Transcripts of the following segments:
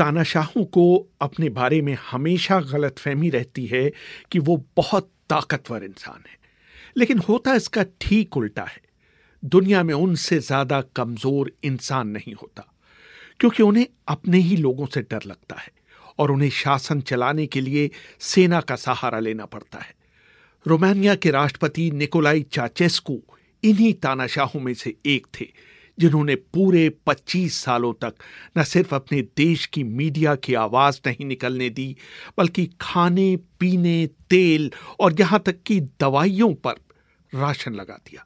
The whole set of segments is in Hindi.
तानाशाहों को अपने बारे में हमेशा गलतफहमी रहती है कि वो बहुत ताकतवर इंसान है, लेकिन होता इसका ठीक उल्टा है। दुनिया में उनसे ज्यादा कमजोर इंसान नहीं होता, क्योंकि उन्हें अपने ही लोगों से डर लगता है और उन्हें शासन चलाने के लिए सेना का सहारा लेना पड़ता है। रोमानिया के राष्ट्रपति निकोलाई चाचेस्कू इन्हीं तानाशाहों में से एक थे, जिन्होंने पूरे 25 सालों तक न सिर्फ अपने देश की मीडिया की आवाज नहीं निकलने दी, बल्कि खाने पीने, तेल और यहां तक कि दवाइयों पर राशन लगा दिया।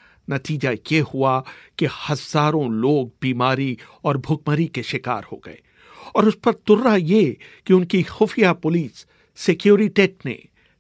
नतीजा ये हुआ कि हजारों लोग बीमारी और भुखमरी के शिकार हो गए, और उस पर तुर्रा ये कि उनकी खुफिया पुलिस सिक्योरिटेट ने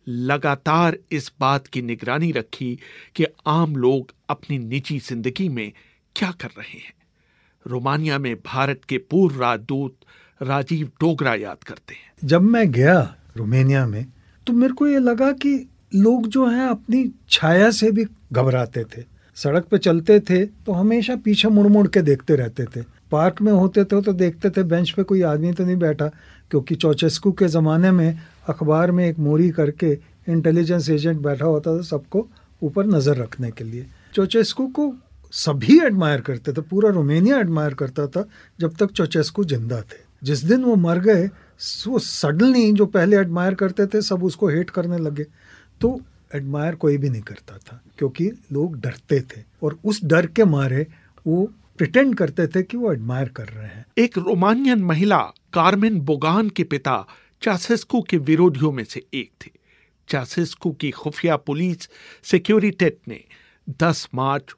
लगातार इस बात की निगरानी रखी कि आम लोग अपनी निजी जिंदगी में क्या कर रहे हैं। रोमानिया में भारत के पूर्व राजदूत राजीव डोगरा याद करते हैं, जब मैं गया रोमानिया में तो मेरे को ये लगा कि लोग जो हैं अपनी छाया से भी घबराते थे। सड़क पे चलते थे तो हमेशा पीछे मुड़ मुड़ के देखते रहते थे। पार्क में होते थे तो देखते थे बेंच पे कोई आदमी तो नहीं बैठा, क्योंकि चौचेस्कू के ज़माने में अखबार में एक मोरी करके इंटेलिजेंस एजेंट बैठा होता था सबको ऊपर नज़र रखने के लिए। चौचेस्कू को सभी एडमायर करते थे, पूरा रोमानिया एडमायर करता था जब तक चौचेस्कू जिंदा थे। जिस दिन वो मर गए, वो सडनली जो पहले एडमायर करते थे सब उसको हेट करने लगे। तो एडमायर कोई भी नहीं करता था, क्योंकि लोग डरते थे, और उस डर के मारे वो प्रिटेंड करते थे कि वो एडमायर कर रहे हैं। एक रोमानियन महिला कार्मेन बोगान के पिता चासेस्कू के विरोधियों में से एक थे। चासेस्कू की खुफिया पुलिस सिक्योरिटेट ने 10 मार्च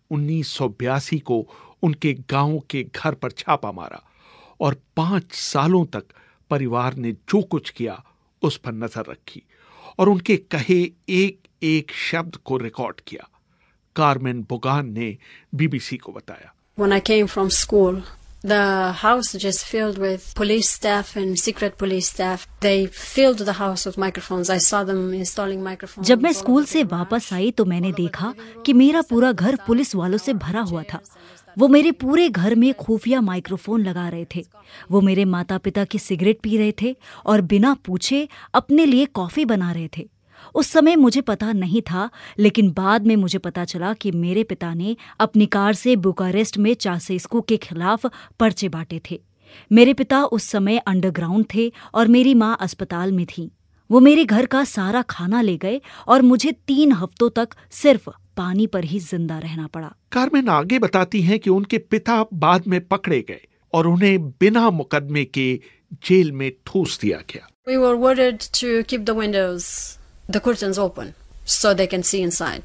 1982 को उनके गांव के घर पर छापा मारा, और 5 सालों तक परिवार ने जो कुछ किया उस पर नजर रखी और उनके कहे एक एक शब्द को रिकॉर्ड किया। कार्मेन बोगान ने बीबीसी को बताया, When I came from school, the house just filled with police staff and secret police staff. They filled the house with microphones. I saw them installing microphones. जब मैं स्कूल से वापस आई तो मैंने देखा कि मेरा पूरा घर पुलिस वालों से भरा हुआ था। वो मेरे पूरे घर में खुफिया माइक्रोफोन लगा रहे थे। वो मेरे माता पिता की सिगरेट पी रहे थे और बिना पूछे अपने लिए कॉफी बना रहे थे। उस समय मुझे पता नहीं था, लेकिन बाद में मुझे पता चला कि मेरे पिता ने अपनी कार से बुकारेस्ट में चासेस्कू के खिलाफ पर्चे बांटे थे। मेरे पिता उस समय अंडरग्राउंड थे और मेरी माँ अस्पताल में थी। वो मेरे घर का सारा खाना ले गए और मुझे 3 हफ्तों तक सिर्फ पानी पर ही जिंदा रहना पड़ा। कार्मेन आगे बताती हैं कि उनके पिता बाद में पकड़े गए और उन्हें बिना मुकदमे के जेल में ठूस दिया गया। We were ordered to keep the windows, the curtains open, so they can see inside.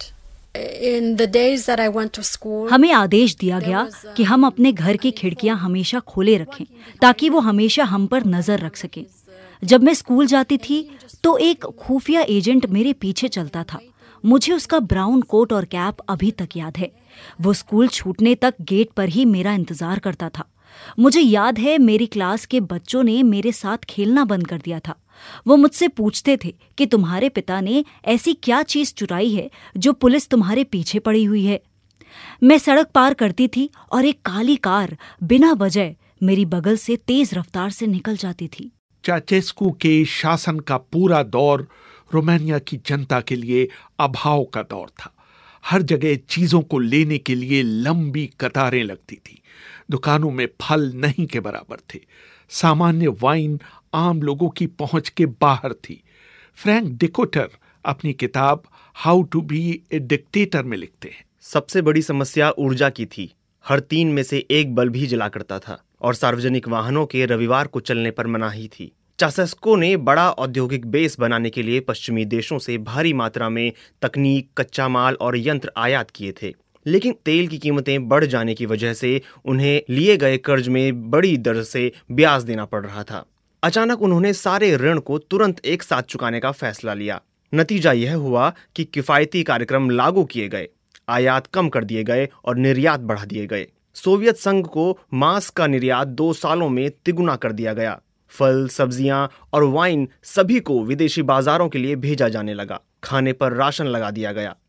In the days that I went to school, हमें आदेश दिया गया कि हम अपने घर की खिड़कियां हमेशा खोले रखें ताकि वो हमेशा हम पर नजर रख सके। जब मैं स्कूल जाती थी तो एक खुफिया एजेंट मेरे पीछे चलता था। मुझे उसका ब्राउन कोट और कैप अभी तक याद है। वो स्कूल छूटने तक गेट पर ही मेरा इंतजार करता था। मुझे याद है मेरी क्लास के बच्चों ने मेरे साथ खेलना बंद कर दिया था। वो मुझसे पूछते थे कि तुम्हारे पिता ने ऐसी क्या चीज चुराई है जो पुलिस तुम्हारे पीछे पड़ी हुई है। मैं सड़क पार करती थी और एक काली कार बिना वजह मेरी बगल से तेज रफ्तार से निकल जाती थी। चाचेस्कू के शासन का पूरा दौर रोमानिया की जनता के लिए अभाव का दौर था। हर जगह चीजों को लेने के लिए लंबी कतारें लगती थी। दुकानों में फल नहीं के बराबर थे। सामान्य वाइन आम लोगों की पहुंच के बाहर थी। फ्रैंक डिकोटर अपनी किताब how to be a dictator में लिखते हैं, सबसे बड़ी समस्या ऊर्जा की थी। हर 3 में से 1 बल्ब ही जला करता था और सार्वजनिक वाहनों के रविवार को चलने पर मनाही थी। चासेस्कू ने बड़ा औद्योगिक बेस बनाने के लिए पश्चिमी देशों से भारी मात्रा में तकनीक, कच्चा माल और यंत्र आयात किए थे, लेकिन तेल की कीमतें बढ़ जाने की वजह से उन्हें लिए गए कर्ज में बड़ी दर से ब्याज देना पड़ रहा था। अचानक उन्होंने सारे ऋण को तुरंत एक साथ चुकाने का फैसला लिया। नतीजा यह हुआ कि किफायती कार्यक्रम लागू किए गए, आयात कम कर दिए गए और निर्यात बढ़ा दिए गए। सोवियत संघ को मांस का निर्यात 2 सालों में तिगुना कर दिया गया। फल, सब्जियां और वाइन सभी को विदेशी बाजारों के लिए भेजा जाने लगा। खाने पर राशन लगा दिया गया।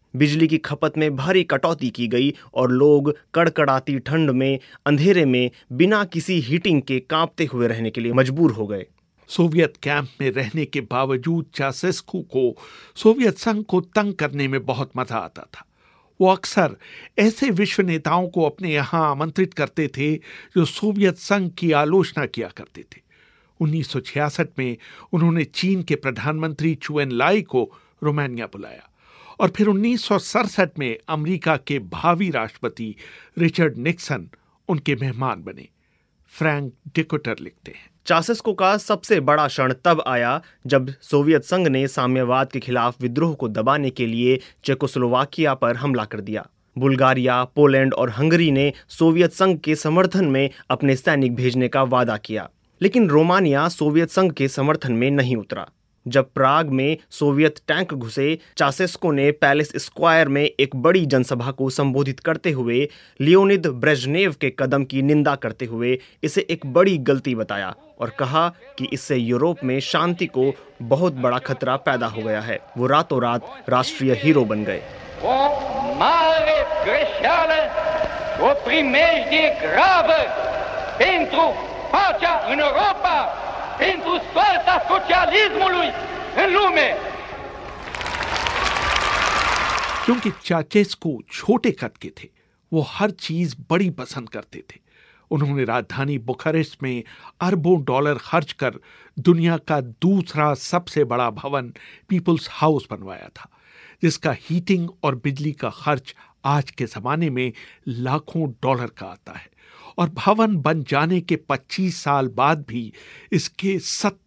बिजली की खपत में भारी कटौती की गई और लोग कड़कड़ाती ठंड में अंधेरे में बिना किसी हीटिंग के कांपते हुए रहने के लिए मजबूर हो गए। सोवियत कैंप में रहने के बावजूद चासेस्कू को सोवियत संघ को तंग करने में बहुत मजा आता था। वो अक्सर ऐसे विश्व नेताओं को अपने यहाँ आमंत्रित करते थे जो सोवियत संघ की आलोचना किया करते थे। 1966 में उन्होंने चीन के प्रधानमंत्री चू एन लाई को रोमानिया बुलाया और फिर 1967 में अमेरिका के भावी राष्ट्रपति रिचर्ड निक्सन उनके मेहमान बने। फ्रैंक डिकोटर लिखते हैं, चासेस्को का सबसे बड़ा क्षण तब आया जब सोवियत संघ ने साम्यवाद के खिलाफ विद्रोह को दबाने के लिए चेकोस्लोवाकिया पर हमला कर दिया। बुल्गारिया, पोलैंड और हंगरी ने सोवियत संघ के समर्थन में अपने सैनिक भेजने का वादा किया, लेकिन रोमानिया सोवियत संघ के समर्थन में नहीं उतरा। जब प्राग में सोवियत टैंक घुसे, चासेस्को ने पैलेस स्क्वायर में एक बड़ी जनसभा को संबोधित करते हुए लियोनिद ब्रेजनेव के कदम की निंदा करते हुए इसे एक बड़ी गलती बताया और कहा कि इससे यूरोप में शांति को बहुत बड़ा खतरा पैदा हो गया है। वो रातों रात राष्ट्रीय हीरो बन गए। pentru soarta socialismului în lume। क्योंकि चाचेस्कू छोटे कद के थे, वो हर चीज बड़ी पसंद करते थे। उन्होंने राजधानी बुखारेस्ट में अरबों डॉलर खर्च कर दुनिया का दूसरा सबसे बड़ा भवन पीपुल्स हाउस बनवाया था, जिसका हीटिंग और बिजली का खर्च आज के जमाने में लाखों डॉलर का आता है। और भवन बन जाने के 25 साल बाद भी इसके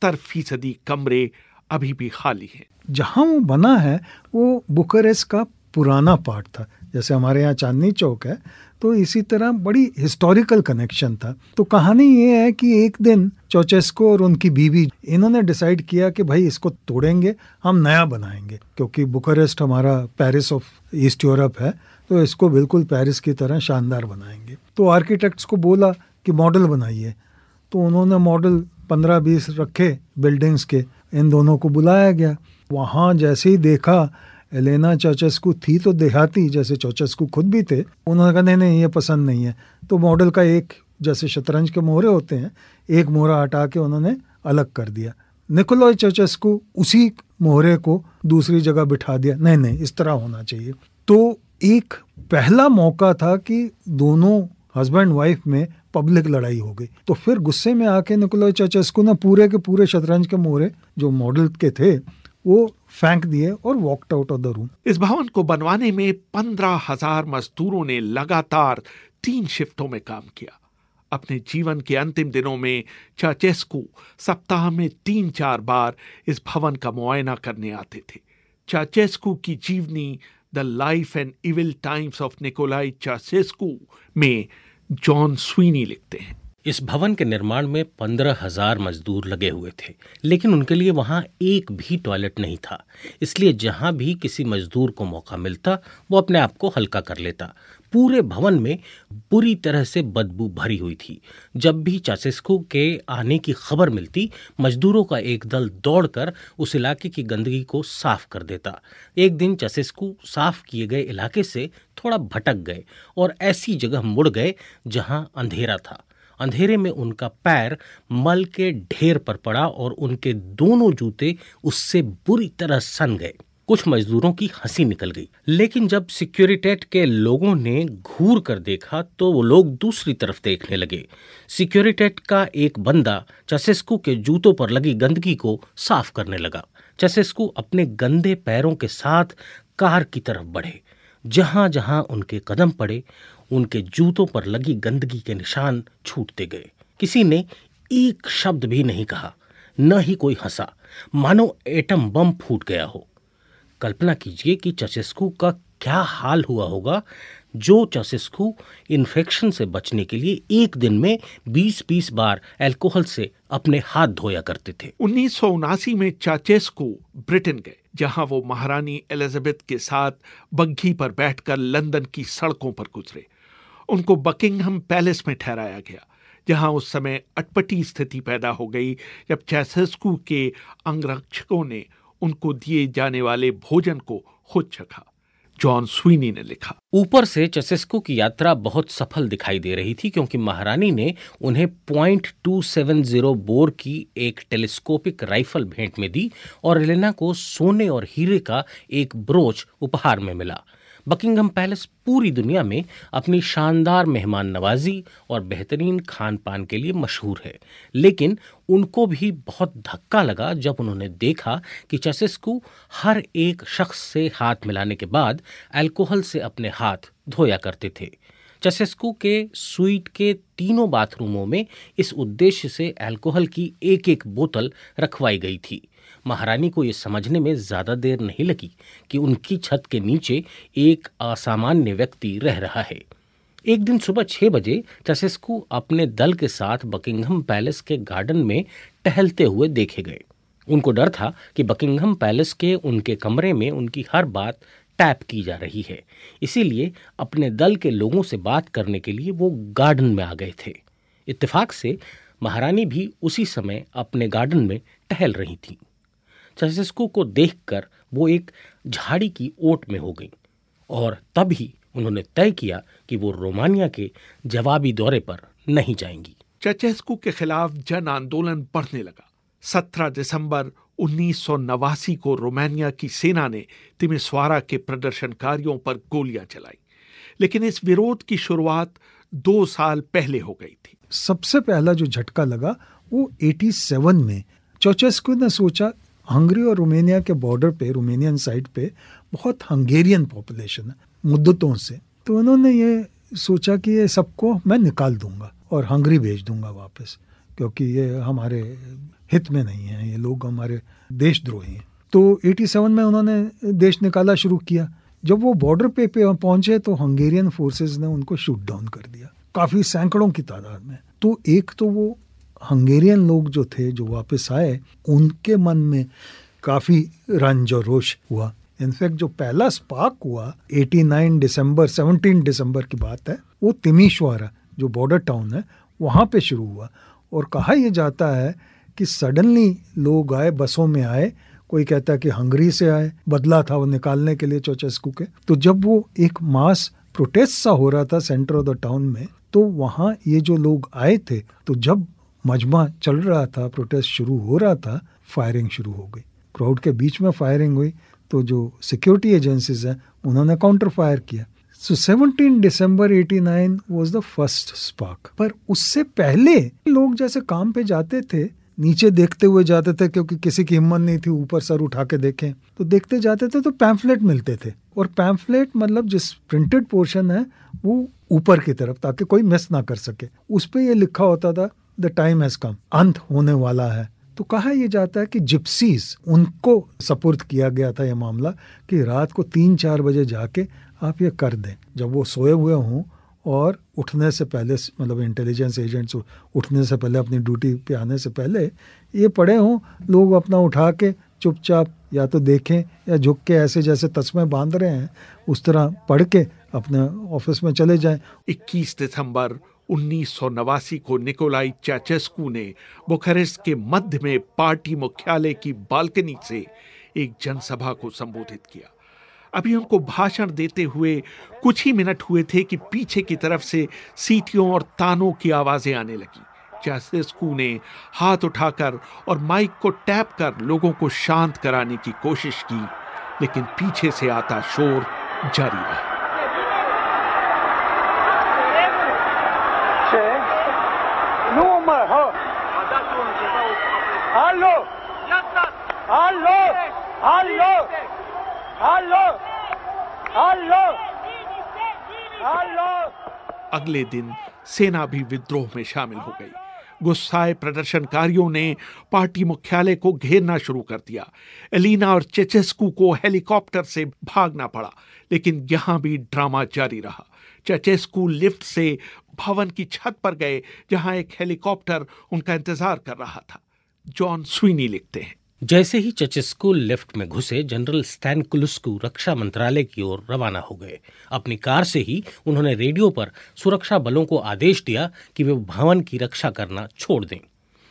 70% कमरे अभी भी खाली हैं। जहाँ वो बना है वो बुखारेस्ट का पुराना पार्ट था। जैसे हमारे यहाँ चांदनी चौक है, तो इसी तरह बड़ी हिस्टोरिकल कनेक्शन था। तो कहानी ये है कि एक दिन चासेस्को और उनकी बीवी इन्होंने डिसाइड किया कि भाई इसको तोड़ेंगे, हम नया बनाएंगे, क्योंकि बुखारेस्ट हमारा पेरिस ऑफ ईस्ट यूरोप है, तो इसको बिल्कुल पेरिस की तरह शानदार बनाएंगे। तो आर्किटेक्ट्स को बोला कि मॉडल बनाइए, तो उन्होंने मॉडल 15-20 रखे बिल्डिंग्स के। इन दोनों को बुलाया गया। वहाँ जैसे ही देखा, एलेना चासेस्कू थी तो देहाती, जैसे चासेस्कू खुद भी थे। उन्होंने कहा नहीं ये पसंद नहीं है। तो मॉडल का एक, जैसे शतरंज के मोहरे होते हैं, एक मोहरा हटा के उन्होंने अलग कर दिया। निकोलाई चासेस्कू उसी मोहरे को दूसरी जगह बिठा दिया, नहीं इस तरह होना चाहिए। तो एक पहला मौका था कि दोनों हस्बैंड वाइफ में पब्लिक लड़ाई हो गई। तो फिर गुस्से में आके निकोलाई चासेस्कू ने पूरे के पूरे शतरंज के मोहरे जो मॉडल के थे वो फेंक दिए और walked out of the room. इस भवन को बनवाने में 15,000 मजदूरों ने लगातार 3 शिफ्टों में काम किया। अपने जीवन के अंतिम दिनों में चासेस्कू सप्ताह में 3-4 बार इस भवन का मुआयना करने आते थे। चासेस्कू की जीवनी the life and evil times of Nicolae Ceausescu में जॉन स्वीनी लिखते हैं, इस भवन के निर्माण में 15,000 मजदूर लगे हुए थे, लेकिन उनके लिए वहां एक भी टॉयलेट नहीं था। इसलिए जहां भी किसी मजदूर को मौका मिलता वो अपने आप को हल्का कर लेता। पूरे भवन में बुरी तरह से बदबू भरी हुई थी। जब भी चासेस्कू के आने की खबर मिलती, मजदूरों का एक दल दौड़कर उस इलाके की गंदगी को साफ कर देता। एक दिन चासेस्कू साफ किए गए इलाके से थोड़ा भटक गए और ऐसी जगह मुड़ गए जहां अंधेरा था। अंधेरे में उनका पैर मल के ढेर पर पड़ा और उनके दोनों जूते उससे बुरी तरह सन गए। कुछ मजदूरों की हंसी निकल गई, लेकिन जब सिक्योरिटेट के लोगों ने घूर कर देखा तो वो लोग दूसरी तरफ देखने लगे। सिक्योरिटेट का एक बंदा चासेस्कू के जूतों पर लगी गंदगी को साफ करने लगा। चासेस्कू अपने गंदे पैरों के साथ कार की तरफ बढ़े। जहां जहां उनके कदम पड़े, उनके जूतों पर लगी गंदगी के निशान छूटते गए। किसी ने एक शब्द भी नहीं कहा, न ही कोई हंसा, मानो एटम बम फूट गया हो। कल्पना कीजिए कि चासेस्कू का क्या हाल हुआ होगा, जो चासेस्कू इन्फेक्शन से बचने के लिए एक दिन में 20-20 बार अल्कोहल से अपने हाथ धोया करते थे। 1979 में चासेस्कू ब्रिटेन गए, जहां वो महारानी एलिजाबेथ के साथ बग्घी पर बैठकर लंदन की सड़कों पर गुजरे। उनको बकिंगहम पैलेस में ठहराया गया, जहां उस समय अटपटी स्थिति पैदा हो गई जब चासेस्कू के अंगरक्षकों ने उनको दिए जाने वाले भोजन को खुद चखा। जॉन स्वीनी ने लिखा। ऊपर से चेसेस्कू की यात्रा बहुत सफल दिखाई दे रही थी क्योंकि महारानी ने उन्हें .270 बोर की एक टेलीस्कोपिक राइफल भेंट में दी और एलेना को सोने और हीरे का एक ब्रोच उपहार में मिला। बकिंघम पैलेस पूरी दुनिया में अपनी शानदार मेहमान नवाजी और बेहतरीन खान पान के लिए मशहूर है, लेकिन उनको भी बहुत धक्का लगा जब उन्होंने देखा कि चेसेस्कू हर एक शख्स से हाथ मिलाने के बाद अल्कोहल से अपने हाथ धोया करते थे। चेसेस्कू के स्वीट के तीनों बाथरूमों में इस उद्देश्य से अल्कोहल की एक एक बोतल रखवाई गई थी। महारानी को यह समझने में ज्यादा देर नहीं लगी कि उनकी छत के नीचे एक असामान्य व्यक्ति रह रहा है। एक दिन सुबह 6 बजे चेसेस्कू अपने दल के साथ बकिंघम पैलेस के गार्डन में टहलते हुए देखे गए। उनको डर था कि बकिंघम पैलेस के उनके कमरे में उनकी हर बात टैप की जा रही है, इसीलिए अपने दल के लोगों से बात करने के लिए वो गार्डन में आ गए थे। इत्तेफाक से महारानी भी उसी समय अपने गार्डन में टहल रही थीं। चेसेस्कू को देखकर वो एक झाड़ी की ओट में हो गईं और तभी उन्होंने तय किया कि वो रोमानिया के जवाबी दौरे पर नहीं जाएंगी। चेसेस्कू के खिलाफ जन आंदोलन बढ़ने लगा। 17 दिसंबर 1989 को रोमानिया की सेना ने तिमिसवारा के प्रदर्शनकारियों पर गोलियां चलाई, लेकिन इस विरोध की शुरुआत 2 साल पहले हो गई थी। सबसे पहला जो झटका लगा वो 87 में चेसेस्कू ने सोचा हंगरी और रोमानिया के बॉर्डर पे, रोमानियन साइड पे बहुत हंगेरियन पॉपुलेशन है मुद्दतों से, तो उन्होंने ये सोचा कि ये सबको मैं निकाल दूंगा और हंगरी भेज दूंगा वापस, क्योंकि ये हमारे हित में नहीं है, ये लोग हमारे देशद्रोही हैं। तो 87 में उन्होंने देश निकाला शुरू किया। जब वो बॉर्डर पे पहुंचे तो हंगेरियन फोर्सेस ने उनको शूट डाउन कर दिया, काफी सैकड़ों की तादाद में। तो एक तो वो हंगेरियन लोग जो थे जो वापस आए, उनके मन में काफी रंज और रोष हुआ। इनफैक्ट जो पहला स्पार्क हुआ 17 दिसंबर की बात है, वो तिमिसवारा जो बॉर्डर टाउन है वहां पे शुरू हुआ। और कहा यह जाता है कि सडनली लोग आए, बसों में आए, कोई कहता है कि हंगरी से आए, बदला था वो निकालने के लिए चेसेस्कू के। तो जब वो एक मास प्रोटेस्ट सा हो रहा था सेंटर ऑफ द टाउन में, तो वहां ये जो लोग आए थे, तो जब मजमा चल रहा था, प्रोटेस्ट शुरू हो रहा था, फायरिंग शुरू हो गई। क्राउड के बीच में फायरिंग हुई तो जो सिक्योरिटी एजेंसीज हैं उन्होंने काउंटर फायर किया। So 17 December 89 was the first spark. पर उससे पहले लोग जैसे काम पे जाते थे, नीचे देखते हुए जाते थे, क्योंकि किसी की हिम्मत नहीं थी ऊपर सर उठा के देखें, तो देखते जाते थे तो पैम्फलेट मिलते थे। और पैम्फलेट मतलब जिस प्रिंटेड पोर्शन है वो ऊपर की तरफ, ताकि कोई मिस ना कर सके। उस पे ये लिखा होता था द टाइम हैज कम, अंत होने वाला है। तो कहा यह जाता है कि जिप्सीज, उनको सपुर्द किया गया था यह मामला कि रात को 3-4 बजे जाके आप ये कर दें, जब वो सोए हुए हों और उठने से पहले, मतलब इंटेलिजेंस एजेंट्स उठने से पहले, अपनी ड्यूटी पे आने से पहले ये पड़े हों, लोग अपना उठा के चुपचाप या तो देखें या झुक के ऐसे जैसे तस्मे बांध रहे हैं उस तरह पढ़ के अपने ऑफिस में चले जाएं। 21 दिसंबर 1989 को निकोलाई चेसेस्कू ने बुखारेस्ट के मध्य में पार्टी मुख्यालय की बालकनी से एक जनसभा को संबोधित किया। अभी उनको भाषण देते हुए कुछ ही मिनट हुए थे कि पीछे की तरफ से सीटियों और तानों की आवाजें आने लगी। चेसेस्कू ने हाथ उठाकर और माइक को टैप कर लोगों को शांत कराने की कोशिश की, लेकिन पीछे से आता शोर जारी रहा। अगले दिन सेना भी विद्रोह में शामिल हो गई। गुस्साए प्रदर्शनकारियों ने पार्टी मुख्यालय को घेरना शुरू कर दिया। एलिना और चेसेस्कू को हेलीकॉप्टर से भागना पड़ा, लेकिन यहां भी ड्रामा जारी रहा। चेसेस्कू लिफ्ट से भवन की छत पर गए, जहां एक हेलीकॉप्टर उनका इंतजार कर रहा था। जॉन स्वीनी लिखते हैं, जैसे ही चेसेस्कू लिफ्ट में घुसे, जनरल स्टैनिकुलस्कू रक्षा मंत्रालय की ओर रवाना हो गए। अपनी कार से ही उन्होंने रेडियो पर सुरक्षा बलों को आदेश दिया कि वे भवन की रक्षा करना छोड़ दें।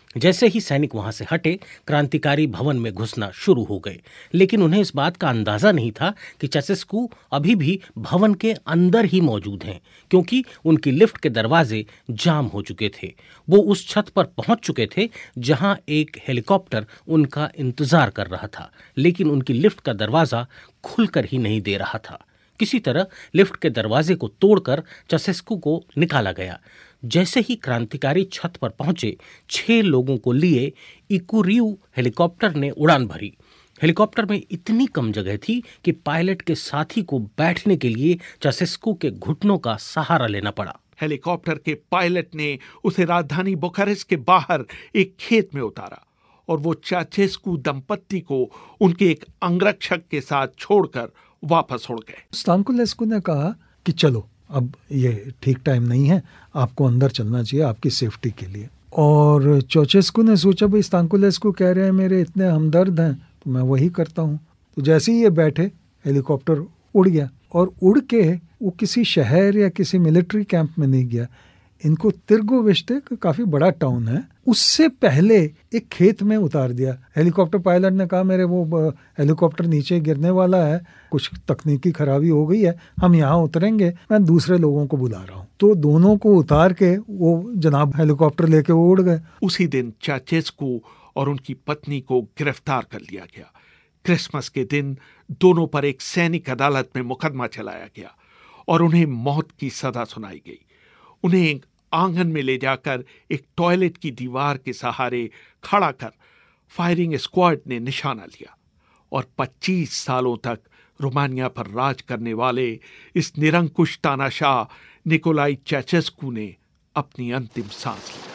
जैसे ही सैनिक वहां से हटे, क्रांतिकारी भवन में घुसना शुरू हो गए, लेकिन उन्हें इस बात का अंदाजा नहीं था कि चासेस्कू अभी भी भवन के अंदर ही मौजूद हैं, क्योंकि उनकी लिफ्ट के दरवाजे जाम हो चुके थे। वो उस छत पर पहुंच चुके थे जहां एक हेलीकॉप्टर उनका इंतजार कर रहा था, लेकिन उनकी लिफ्ट का दरवाजा खुलकर ही नहीं दे रहा था। किसी तरह लिफ्ट के दरवाजे को तोड़कर चासेस्कू को निकाला गया। जैसे ही क्रांतिकारी छत पर पहुंचे, 6 लोगों को लिए इकुरियू हेलीकॉप्टर ने उड़ान भरी। हेलीकॉप्टर में इतनी कम जगह थी कि पायलट के साथी को बैठने के लिए चासेस्कू के घुटनों का सहारा लेना पड़ा। हेलीकॉप्टर के पायलट ने उसे राजधानी बुखारेस्ट के बाहर एक खेत में उतारा और वो चासेस्कू दंपत्ति को उनके एक अंगरक्षक के साथ छोड़कर वापस उड़ गए। स्तांकुलेस्कू ने कहा कि चलो, अब ये ठीक टाइम नहीं है, आपको अंदर चलना चाहिए आपकी सेफ्टी के लिए। और चौचेस्कू ने सोचा भाई स्तांकुलेस्कू कह रहे हैं, मेरे इतने हमदर्द हैं, तो मैं वही करता हूँ। तो जैसे ही ये बैठे, हेलीकॉप्टर उड़ गया और उड़ के वो किसी शहर या किसी मिलिट्री कैंप में नहीं गया। इनको तिर्गोविश्ते काफी बड़ा टाउन है, उससे पहले एक खेत में उतार दिया। हेलीकॉप्टर पायलट ने कहा मेरे वो हेलीकॉप्टर नीचे गिरने वाला है, कुछ तकनीकी खराबी हो गई है, हम यहाँ उतरेंगे, मैं दूसरे लोगों को बुला रहा हूँ। तो दोनों को उतार के वो जनाब हेलीकॉप्टर लेके वो उड़ गए। उसी दिन चासेस्कू और उनकी पत्नी को गिरफ्तार कर लिया गया। क्रिसमस के दिन दोनों पर एक सैनिक अदालत में मुकदमा चलाया गया और उन्हें मौत की सजा सुनाई गई। उन्हें एक आंगन में ले जाकर एक टॉयलेट की दीवार के सहारे खड़ा कर फायरिंग स्क्वाड ने निशाना लिया और 25 सालों तक रोमानिया पर राज करने वाले इस निरंकुश तानाशाह निकोलाई चासेस्कू ने अपनी अंतिम सांस ली।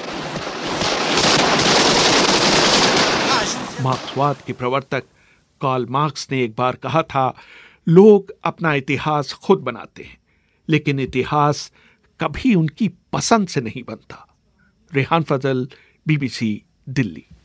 मार्क्सवाद के प्रवर्तक कार्ल मार्क्स ने एक बार कहा था, लोग अपना इतिहास खुद बनाते हैं, लेकिन इतिहास कभी उनकी पसंद से नहीं बनता। रेहान फजल, BBC, दिल्ली।